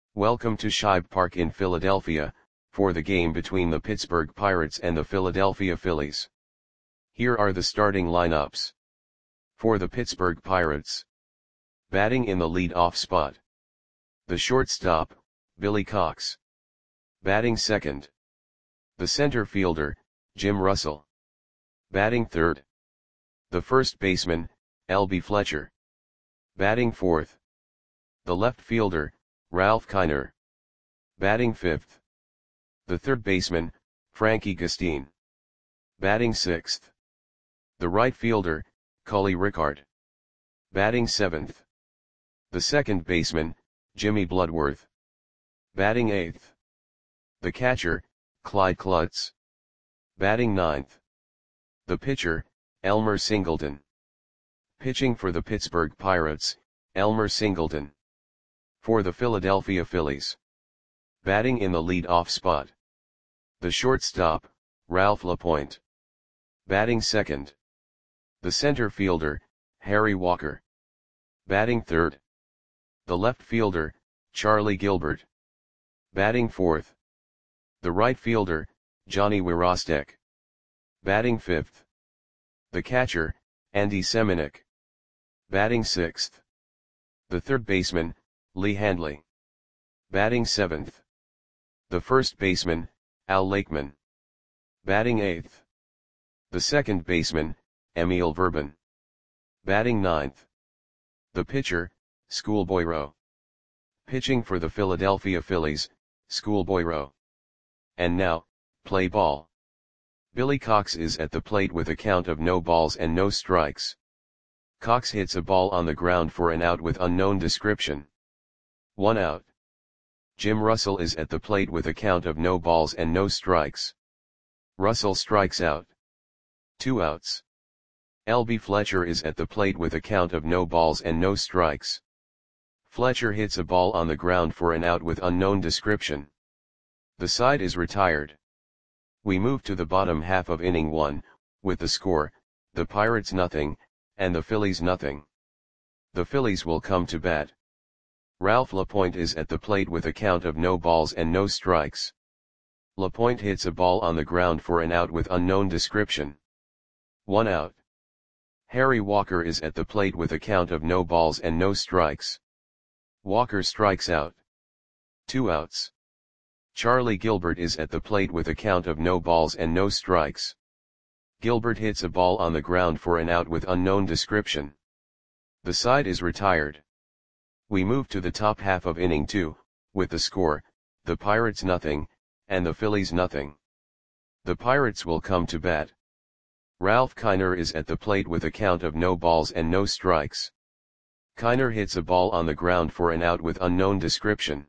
Welcome to Shibe Park in Philadelphia, for the game between the Pittsburgh Pirates and the Philadelphia Phillies. Here are the starting lineups. For the Pittsburgh Pirates. Batting in the lead-off spot. The shortstop, Billy Cox. Batting second. The center fielder, Jim Russell. Batting third. The first baseman, L.B. Fletcher. Batting fourth. The left fielder, Ralph Kiner. Batting fifth. The third baseman, Frankie Gustin. Batting sixth. The right fielder, Cully Rickard. Batting seventh. The second baseman, Jimmy Bloodworth. Batting eighth. The catcher, Clyde Klutz. Batting ninth. The pitcher, Elmer Singleton. Pitching for the Pittsburgh Pirates, Elmer Singleton. For the Philadelphia Phillies. Batting in the lead-off spot. The shortstop, Ralph LaPointe. Batting second. The center fielder, Harry Walker. Batting third. The left fielder, Charlie Gilbert. Batting fourth. The right fielder, Johnny Wirostek. Batting fifth. The catcher, Andy Semenuk. Batting sixth. The third baseman, Lee Handley. Batting seventh. The first baseman, Al Lakeman. Batting eighth. The second baseman, Emil Verban. Batting ninth. The pitcher, Schoolboy Rowe. Pitching for the Philadelphia Phillies, Schoolboy Rowe. And now, play ball. Billy Cox is at the plate with a count of no balls and no strikes. Cox hits a ball on the ground for an out with unknown description. 1 out. Jim Russell is at the plate with a count of no balls and no strikes. Russell strikes out. 2 outs. L.B. Fletcher is at the plate with a count of no balls and no strikes. Fletcher hits a ball on the ground for an out with unknown description. The side is retired. We move to the bottom half of inning 1, with the score, the Pirates nothing, and the Phillies nothing. The Phillies will come to bat. Ralph LaPointe is at the plate with a count of no balls and no strikes. LaPointe hits a ball on the ground for an out with unknown description. 1 out. Harry Walker is at the plate with a count of no balls and no strikes. Walker strikes out. 2 outs. Charlie Gilbert is at the plate with a count of no balls and no strikes. Gilbert hits a ball on the ground for an out with unknown description. The side is retired. We move to the top half of inning 2, with the score, the Pirates nothing, and the Phillies nothing. The Pirates will come to bat. Ralph Kiner is at the plate with a count of no balls and no strikes. Kiner hits a ball on the ground for an out with unknown description.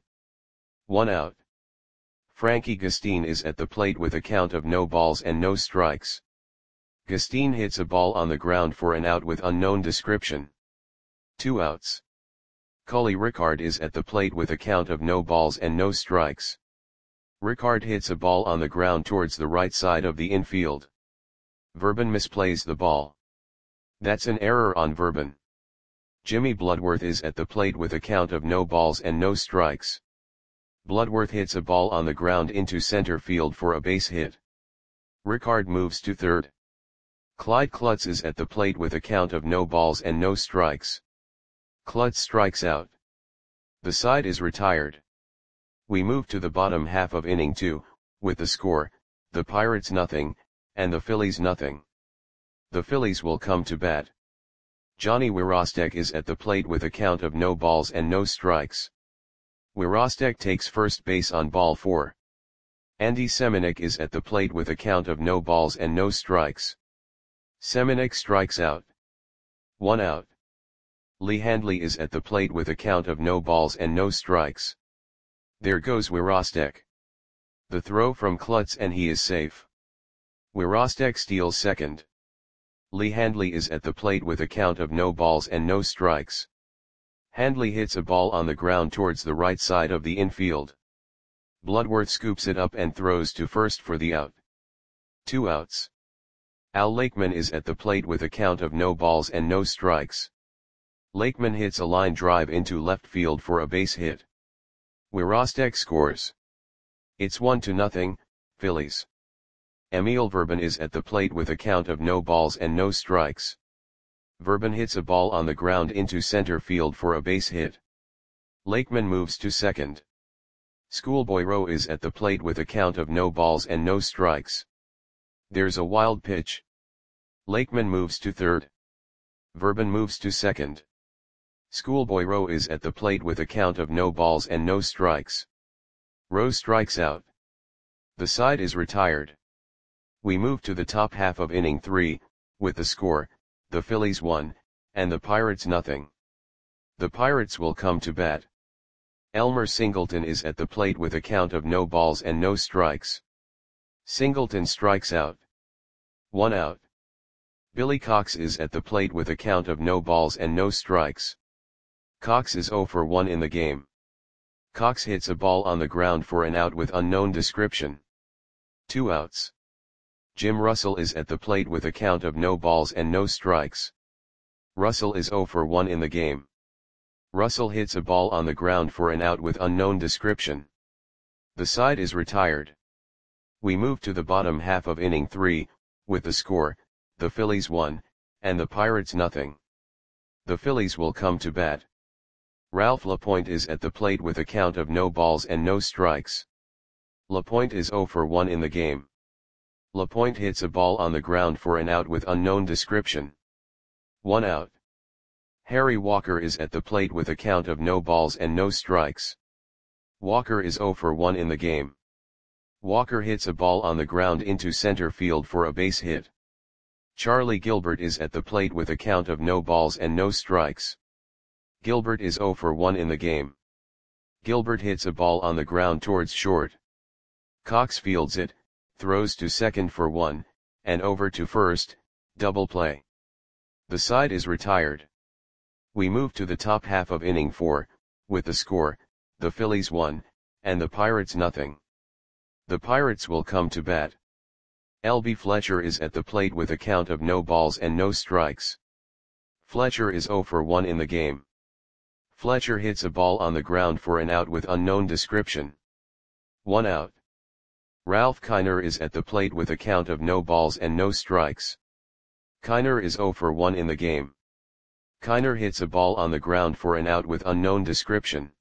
1 out. Frankie Gustin is at the plate with a count of no balls and no strikes. Gustin hits a ball on the ground for an out with unknown description. 2 outs. Cully Rickard is at the plate with a count of no balls and no strikes. Rickard hits a ball on the ground towards the right side of the infield. Verban misplays the ball. That's an error on Verban. Jimmy Bloodworth is at the plate with a count of no balls and no strikes. Bloodworth hits a ball on the ground into center field for a base hit. Rickard moves to third. Clyde Klutz is at the plate with a count of no balls and no strikes. Klutz strikes out. The side is retired. We move to the bottom half of inning 2, with the score, the Pirates nothing, and the Phillies nothing. The Phillies will come to bat. Johnny Wirostek is at the plate with a count of no balls and no strikes. Wirostek takes first base on ball 4. Andy Semenuk is at the plate with a count of no balls and no strikes. Semenuk strikes out. 1 out. Lee Handley is at the plate with a count of no balls and no strikes. There goes Wirostek. The throw from Klutz and he is safe. Wirostek steals second. Lee Handley is at the plate with a count of no balls and no strikes. Handley hits a ball on the ground towards the right side of the infield. Bloodworth scoops it up and throws to first for the out. 2 outs. Al Lakeman is at the plate with a count of no balls and no strikes. Lakeman hits a line drive into left field for a base hit. Wirostek scores. It's 1-0, Phillies. Emil Verben is at the plate with a count of no balls and no strikes. Verben hits a ball on the ground into center field for a base hit. Lakeman moves to second. Schoolboy Rowe is at the plate with a count of no balls and no strikes. There's a wild pitch. Lakeman moves to third. Verben moves to second. Schoolboy Rowe is at the plate with a count of no balls and no strikes. Rowe strikes out. The side is retired. We move to the top half of inning 3, with the score, the Phillies 1, and the Pirates nothing. The Pirates will come to bat. Elmer Singleton is at the plate with a count of no balls and no strikes. Singleton strikes out. 1 out. Billy Cox is at the plate with a count of no balls and no strikes. Cox is 0 for 1 in the game. Cox hits a ball on the ground for an out with unknown description. 2 outs. Jim Russell is at the plate with a count of no balls and no strikes. Russell is 0 for 1 in the game. Russell hits a ball on the ground for an out with unknown description. The side is retired. We move to the bottom half of inning 3, with the score, the Phillies 1, and the Pirates nothing. The Phillies will come to bat. Ralph LaPointe is at the plate with a count of no balls and no strikes. LaPointe is 0 for 1 in the game. LaPointe hits a ball on the ground for an out with unknown description. 1 out. Harry Walker is at the plate with a count of no balls and no strikes. Walker is 0 for 1 in the game. Walker hits a ball on the ground into center field for a base hit. Charlie Gilbert is at the plate with a count of no balls and no strikes. Gilbert is 0 for 1 in the game. Gilbert hits a ball on the ground towards short. Cox fields it, throws to second for 1, and over to first, double play. The side is retired. We move to the top half of inning 4, with the score, the Phillies 1, and the Pirates nothing. The Pirates will come to bat. L.B. Fletcher is at the plate with a count of no balls and no strikes. Fletcher is 0 for 1 in the game. Fletcher hits a ball on the ground for an out with unknown description. 1 out. Ralph Kiner is at the plate with a count of no balls and no strikes. Kiner is 0 for 1 in the game. Kiner hits a ball on the ground for an out with unknown description.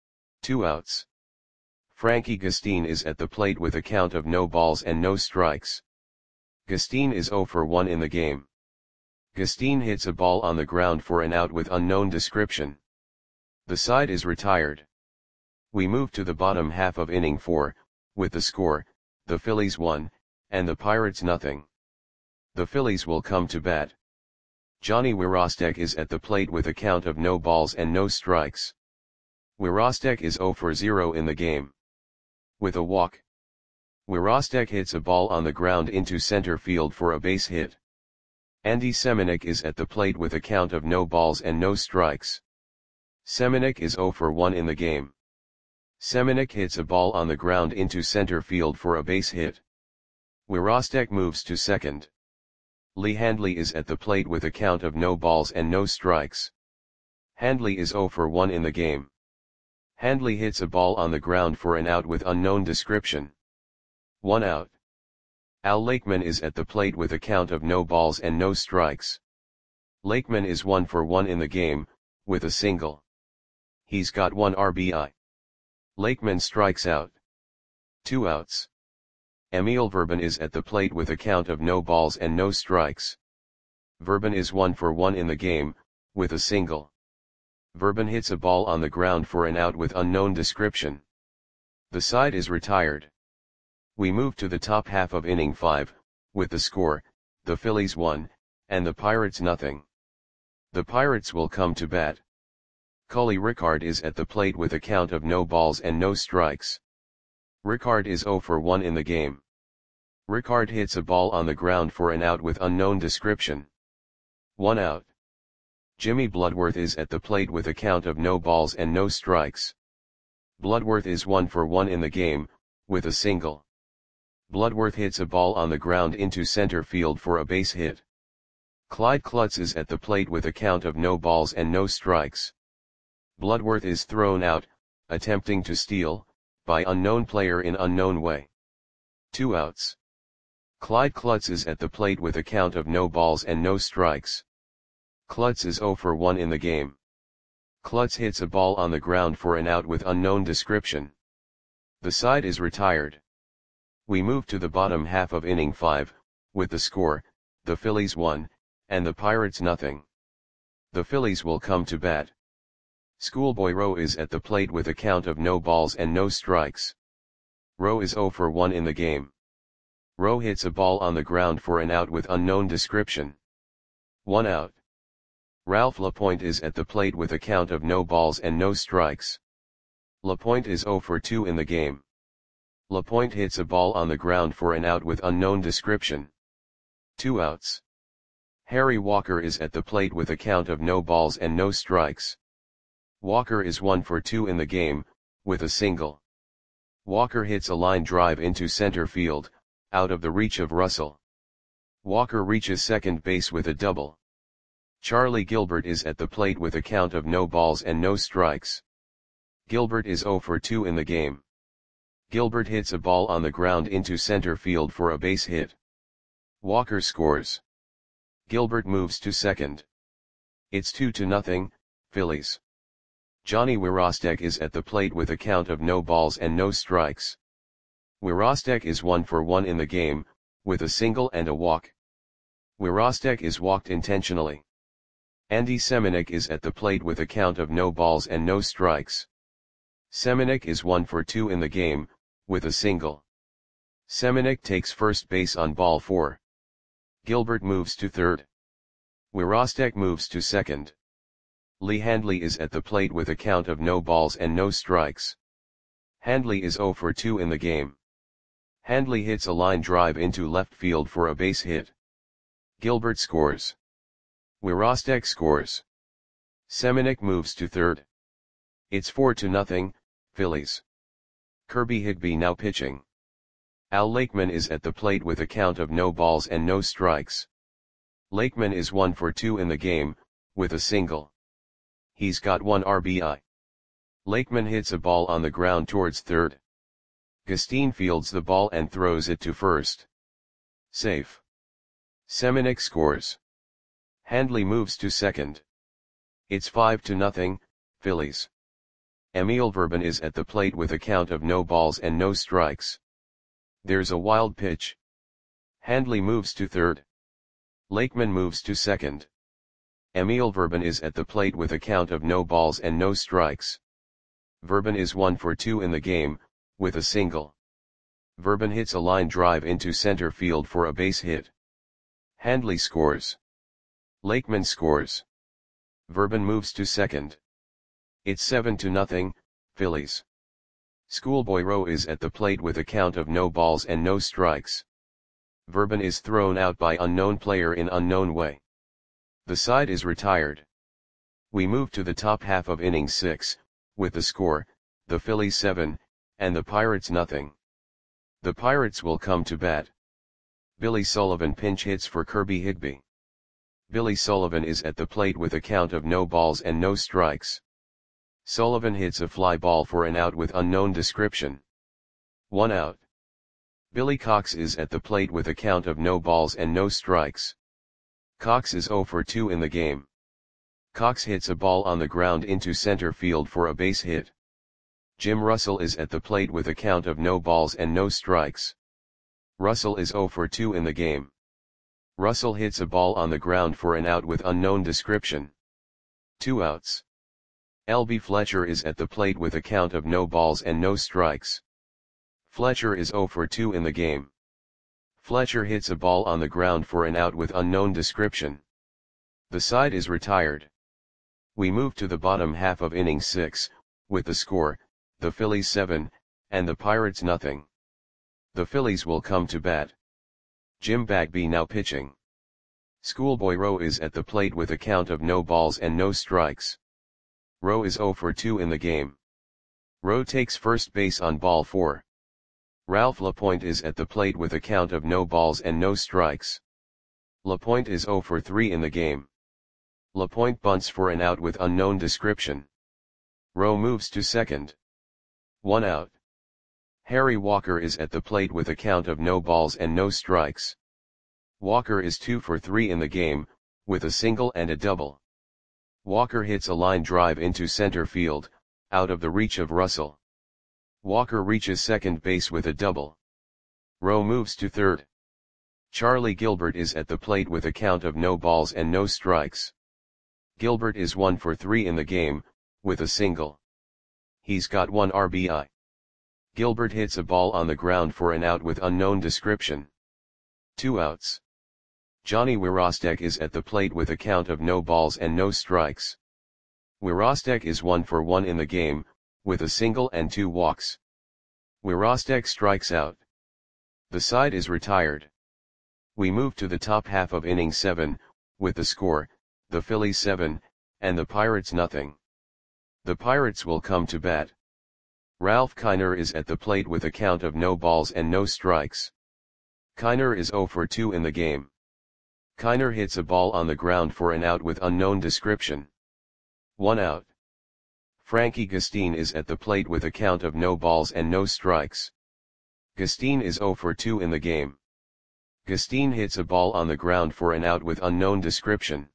2 outs. Frankie Gustine is at the plate with a count of no balls and no strikes. Gustine is 0 for 1 in the game. Gustine hits a ball on the ground for an out with unknown description. The side is retired. We move to the bottom half of inning 4, with the score, the Phillies 1, and the Pirates nothing. The Phillies will come to bat. Johnny Wirostek is at the plate with a count of no balls and no strikes. Wirostek is 0 for 0 in the game. With a walk. Wirostek hits a ball on the ground into center field for a base hit. Andy Semenuk is at the plate with a count of no balls and no strikes. Semenuk is 0 for 1 in the game. Semenuk hits a ball on the ground into center field for a base hit. Wirostek moves to second. Lee Handley is at the plate with a count of no balls and no strikes. Handley is 0 for 1 in the game. Handley hits a ball on the ground for an out with unknown description. 1 out. Al Lakeman is at the plate with a count of no balls and no strikes. Lakeman is 1 for 1 in the game, with a single. He's got 1 RBI. Lakeman strikes out. 2 outs. Emil Verben is at the plate with a count of no balls and no strikes. Verben is 1 for 1 in the game, with a single. Verben hits a ball on the ground for an out with unknown description. The side is retired. We move to the top half of inning 5, with the score, the Phillies 1, and the Pirates nothing. The Pirates will come to bat. Cully Ricard is at the plate with a count of no balls and no strikes. Ricard is 0 for 1 in the game. Ricard hits a ball on the ground for an out with unknown description. 1 out. Jimmy Bloodworth is at the plate with a count of no balls and no strikes. Bloodworth is 1 for 1 in the game, with a single. Bloodworth hits a ball on the ground into center field for a base hit. Clyde Klutz is at the plate with a count of no balls and no strikes. Bloodworth is thrown out, attempting to steal, by unknown player in unknown way. 2 outs. Clyde Klutz is at the plate with a count of no balls and no strikes. Klutz is 0 for 1 in the game. Klutz hits a ball on the ground for an out with unknown description. The side is retired. We move to the bottom half of inning 5, with the score, the Phillies 1, and the Pirates nothing. The Phillies will come to bat. Schoolboy Rowe is at the plate with a count of no balls and no strikes. Rowe is 0 for 1 in the game. Rowe hits a ball on the ground for an out with unknown description. 1 out. Ralph LaPointe is at the plate with a count of no balls and no strikes. LaPointe is 0 for 2 in the game. LaPointe hits a ball on the ground for an out with unknown description. 2 outs. Harry Walker is at the plate with a count of no balls and no strikes. Walker is 1 for 2 in the game, with a single. Walker hits a line drive into center field, out of the reach of Russell. Walker reaches second base with a double. Charlie Gilbert is at the plate with a count of no balls and no strikes. Gilbert is 0 for 2 in the game. Gilbert hits a ball on the ground into center field for a base hit. Walker scores. Gilbert moves to second. It's 2-0, Phillies. Johnny Wirostek is at the plate with a count of no balls and no strikes. Wirostek is 1 for 1 in the game, with a single and a walk. Wirostek is walked intentionally. Andy Semenuk is at the plate with a count of no balls and no strikes. Semenuk is 1 for 2 in the game, with a single. Semenuk takes first base on ball 4. Gilbert moves to third. Wirostek moves to second. Lee Handley is at the plate with a count of no balls and no strikes. Handley is 0 for 2 in the game. Handley hits a line drive into left field for a base hit. Gilbert scores. Wirostek scores. Semenuk moves to third. It's 4-0, Phillies. Kirby Higbee now pitching. Al Lakeman is at the plate with a count of no balls and no strikes. Lakeman is 1 for 2 in the game, with a single. He's got 1 RBI. Lakeman hits a ball on the ground towards third. Gustine fields the ball and throws it to first. Safe. Semenuk scores. Handley moves to second. It's 5-0, Phillies. Emil Verban is at the plate with a count of no balls and no strikes. There's a wild pitch. Handley moves to third. Lakeman moves to second. Emil Verban is at the plate with a count of no balls and no strikes. Verban is 1 for 2 in the game, with a single. Verban hits a line drive into center field for a base hit. Handley scores. Lakeman scores. Verban moves to second. It's 7-0, Phillies. Schoolboy Rowe is at the plate with a count of no balls and no strikes. Verban is thrown out by unknown player in unknown way. The side is retired. We move to the top half of inning 6, with the score, the Phillies 7, and the Pirates nothing. The Pirates will come to bat. Billy Sullivan pinch hits for Kirby Higbee. Billy Sullivan is at the plate with a count of no balls and no strikes. Sullivan hits a fly ball for an out with unknown description. 1 out. Billy Cox is at the plate with a count of no balls and no strikes. Cox is 0 for 2 in the game. Cox hits a ball on the ground into center field for a base hit. Jim Russell is at the plate with a count of no balls and no strikes. Russell is 0 for 2 in the game. Russell hits a ball on the ground for an out with unknown description. 2 outs. L.B. Fletcher is at the plate with a count of no balls and no strikes. Fletcher is 0 for 2 in the game. Fletcher hits a ball on the ground for an out with unknown description. The side is retired. We move to the bottom half of inning 6, with the score, the Phillies 7, and the Pirates nothing. The Phillies will come to bat. Jim Bagby now pitching. Schoolboy Rowe is at the plate with a count of no balls and no strikes. Rowe is 0 for 2 in the game. Rowe takes first base on ball 4. Ralph LaPointe is at the plate with a count of no balls and no strikes. LaPointe is 0 for 3 in the game. LaPointe bunts for an out with unknown description. Rowe moves to second. 1 out. Harry Walker is at the plate with a count of no balls and no strikes. Walker is 2 for 3 in the game, with a single and a double. Walker hits a line drive into center field, out of the reach of Russell. Walker reaches second base with a double. Rowe moves to third. Charlie Gilbert is at the plate with a count of no balls and no strikes. Gilbert is 1 for 3 in the game, with a single. He's got 1 RBI. Gilbert hits a ball on the ground for an out with unknown description. 2 outs. Johnny Wirostek is at the plate with a count of no balls and no strikes. Wirostek is 1 for 1 in the game, with a single and 2 walks. Wirostek strikes out. The side is retired. We move to the top half of inning 7, with the score, the Phillies 7, and the Pirates nothing. The Pirates will come to bat. Ralph Kiner is at the plate with a count of no balls and no strikes. Kiner is 0 for 2 in the game. Kiner hits a ball on the ground for an out with unknown description. 1 out. Frankie Gustine is at the plate with a count of no balls and no strikes. Gustine is 0 for 2 in the game. Gustine hits a ball on the ground for an out with unknown description.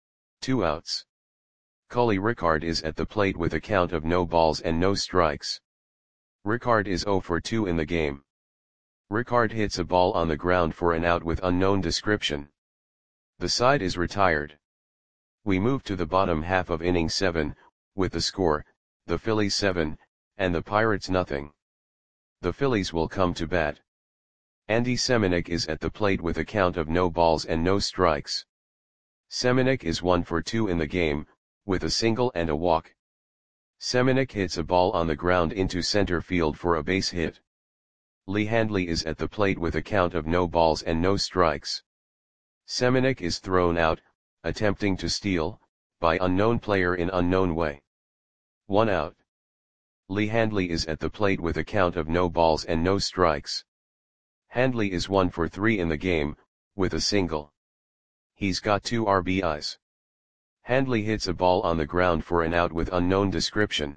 2 outs. Cully Ricard is at the plate with a count of no balls and no strikes. Ricard is 0 for 2 in the game. Ricard hits a ball on the ground for an out with unknown description. The side is retired. We move to the bottom half of inning 7, with the score, the Phillies 7, and the Pirates nothing. The Phillies will come to bat. Andy Semenuk is at the plate with a count of no balls and no strikes. Semenuk is 1 for 2 in the game, with a single and a walk. Semenuk hits a ball on the ground into center field for a base hit. Lee Handley is at the plate with a count of no balls and no strikes. Semenuk is thrown out, attempting to steal, by unknown player in unknown way. 1 out. Lee Handley is at the plate with a count of no balls and no strikes. Handley is 1 for 3 in the game, with a single. He's got 2 RBIs. Handley hits a ball on the ground for an out with unknown description.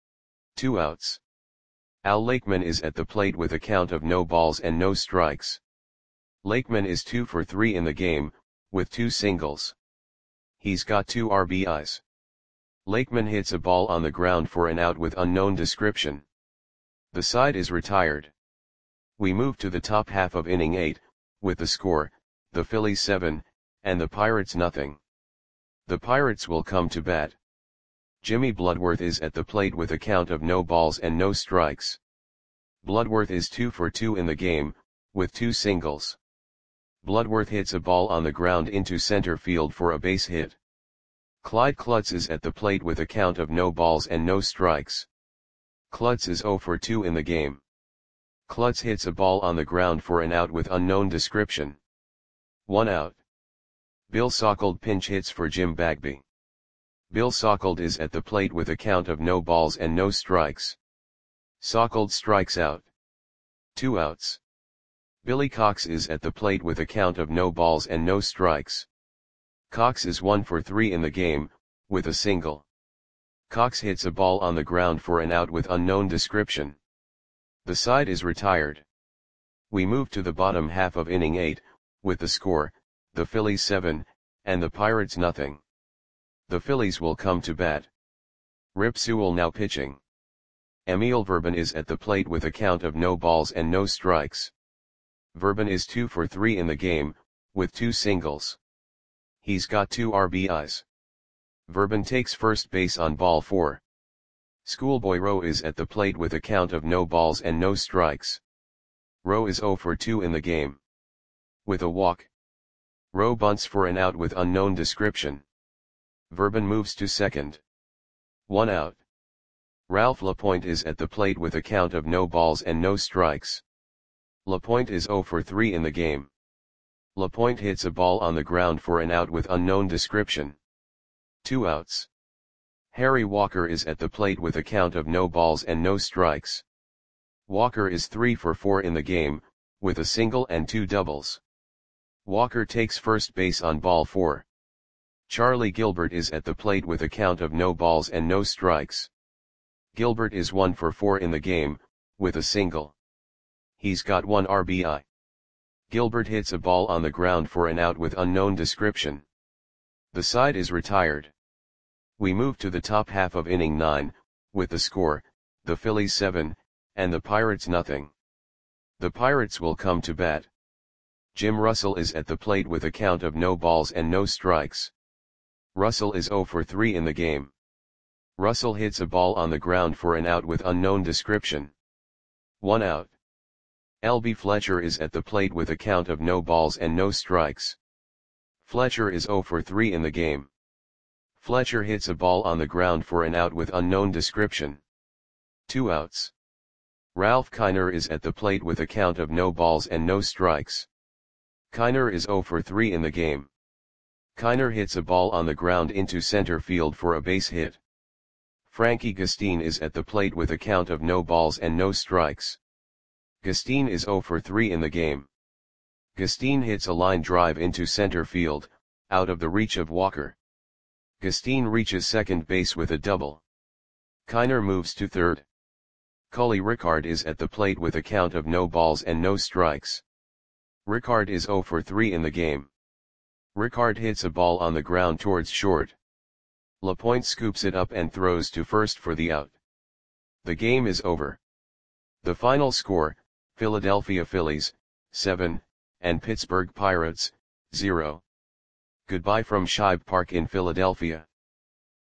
2 outs. Al Lakeman is at the plate with a count of no balls and no strikes. Lakeman is 2 for 3 in the game, with 2 singles. He's got 2 RBIs. Lakeman hits a ball on the ground for an out with unknown description. The side is retired. We move to the top half of inning 8, with the score, the Phillies 7, and the Pirates nothing. The Pirates will come to bat. Jimmy Bloodworth is at the plate with a count of no balls and no strikes. Bloodworth is 2 for 2 in the game, with 2 singles. Bloodworth hits a ball on the ground into center field for a base hit. Clyde Klutz is at the plate with a count of no balls and no strikes. Klutz is 0 for 2 in the game. Klutz hits a ball on the ground for an out with unknown description. 1 out. Bill Sauckled pinch hits for Jim Bagby. Bill Sauckled is at the plate with a count of no balls and no strikes. Sauckled strikes out. 2 outs. Billy Cox is at the plate with a count of no balls and no strikes. Cox is 1 for 3 in the game, with a single. Cox hits a ball on the ground for an out with unknown description. The side is retired. We move to the bottom half of inning 8, with the score, the Phillies 7, and the Pirates nothing. The Phillies will come to bat. Rip Sewell now pitching. Emil Verban is at the plate with a count of no balls and no strikes. Verban is 2 for 3 in the game, with 2 singles. He's got 2 RBIs. Verban takes first base on ball 4. Schoolboy Rowe is at the plate with a count of no balls and no strikes. Rowe is 0 for 2 in the game. With a walk. Rowe bunts for an out with unknown description. Verban moves to second. 1 out. Ralph Lapointe is at the plate with a count of no balls and no strikes. Lapointe is 0 for 3 in the game. Lapointe hits a ball on the ground for an out with unknown description. 2 outs. Harry Walker is at the plate with a count of no balls and no strikes. Walker is 3 for 4 in the game, with a single and 2 doubles. Walker takes first base on ball 4. Charlie Gilbert is at the plate with a count of no balls and no strikes. Gilbert is 1 for 4 in the game, with a single. He's got 1 RBI. Gilbert hits a ball on the ground for an out with unknown description. The side is retired. We move to the top half of inning 9, with the score, the Phillies 7, and the Pirates nothing. The Pirates will come to bat. Jim Russell is at the plate with a count of no balls and no strikes. Russell is 0 for 3 in the game. Russell hits a ball on the ground for an out with unknown description. 1 out. L.B. Fletcher is at the plate with a count of no balls and no strikes. Fletcher is 0 for 3 in the game. Fletcher hits a ball on the ground for an out with unknown description. 2 outs. Ralph Kiner is at the plate with a count of no balls and no strikes. Kiner is 0 for 3 in the game. Kiner hits a ball on the ground into center field for a base hit. Frankie Gustin is at the plate with a count of no balls and no strikes. Gustin is 0 for 3 in the game. Gustin hits a line drive into center field, out of the reach of Walker. Gustin reaches second base with a double. Kiner moves to third. Cully Ricard is at the plate with a count of no balls and no strikes. Ricard is 0 for 3 in the game. Ricard hits a ball on the ground towards short. LaPointe scoops it up and throws to first for the out. The game is over. The final score, Philadelphia Phillies, 7, and Pittsburgh Pirates, 0. Goodbye from Shibe Park in Philadelphia.